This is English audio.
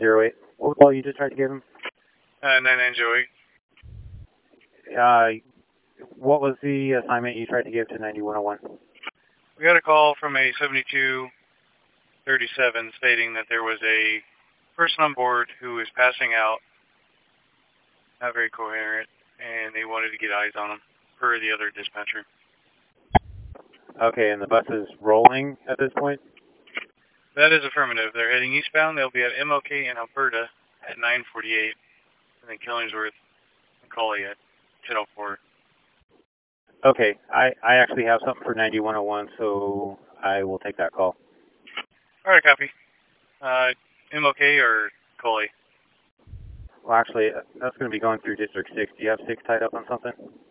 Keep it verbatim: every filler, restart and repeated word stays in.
zero eight. What was the call you just tried to give him? Uh, nine nine zero eight. Uh, what was the assignment you tried to give to ninety-one oh one? We got a call from a seventy-two thirty-seven stating that there was a person on board who was passing out, not very coherent, and they wanted to get eyes on him, per the other dispatcher. Okay, and the bus is rolling at this point? That is affirmative. They're heading eastbound. They'll be at M L K in Alberta at nine forty-eight, and then Killingsworth and Coley at ten oh four. Okay, I, I actually have something for ninety-one oh one, so I will take that call. All right, copy. Uh, M L K or Coley? Well, actually, that's going to be going through District six. Do you have six tied up on something?